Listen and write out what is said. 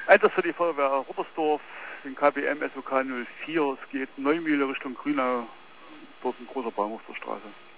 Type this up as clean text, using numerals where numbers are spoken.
Einsatz für die Feuerwehr Ruppersdorf, den KBM SOK 04. Es geht Neumühle Richtung Grünau, dort ein großer Baum auf der Straße.